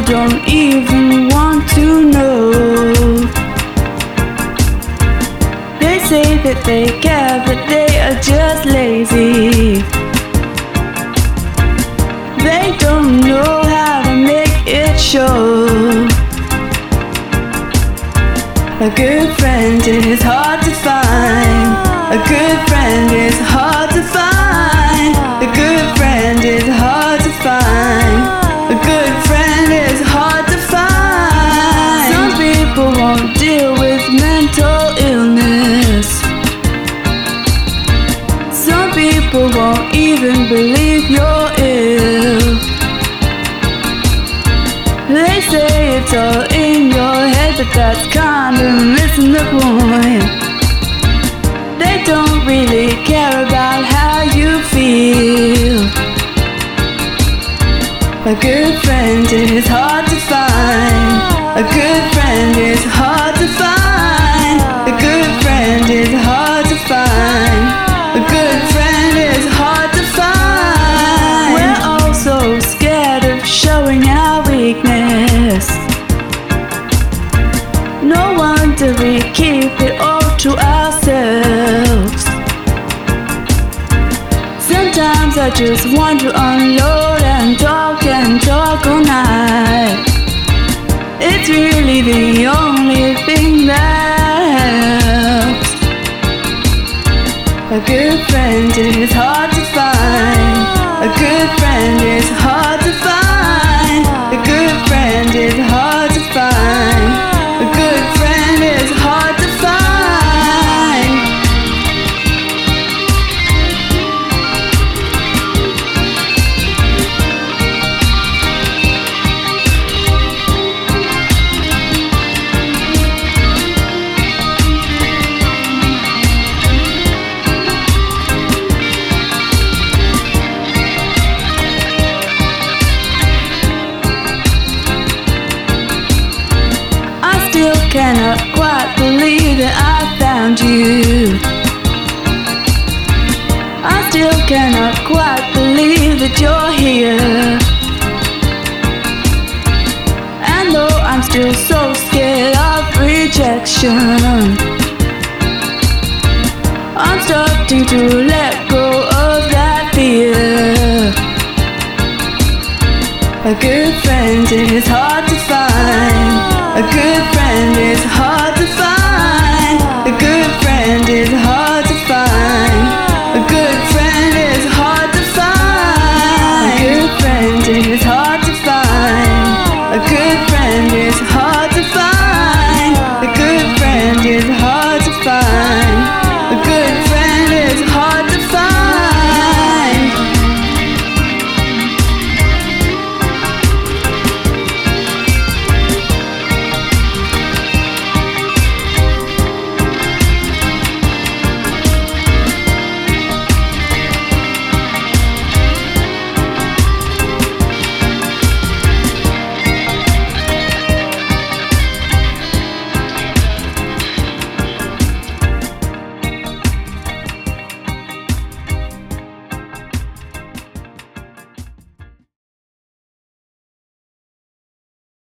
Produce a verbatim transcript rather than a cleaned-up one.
don't even want to know. They say that they care, but they are just lazy. They don't know how to make it show. A good friend is hard to find. A good friend is hard to find. A good friend is hard to find. A good friend is hard to find. Some people won't deal with mental illness. Some people won't even believe you're ill. They say it's all in your head, but that's kinda missing the point. They don't really care about how you feel. A good friend is hard to find. A good friend is hard to find. A good friend is hard to find. A good friend is hard to find. We're all so scared of showing our weakness. No wonder we keep it all to ourselves. Sometimes I just want to unload and talk and talk all night. It's really the only thing that helps. A good friend is hard to find. A good friend is hard to find. A good friend is hard to find. A good friend is hard to find. Cannot quite believe that I found you. I still cannot quite believe that you're here. And though I'm still so scared of rejection,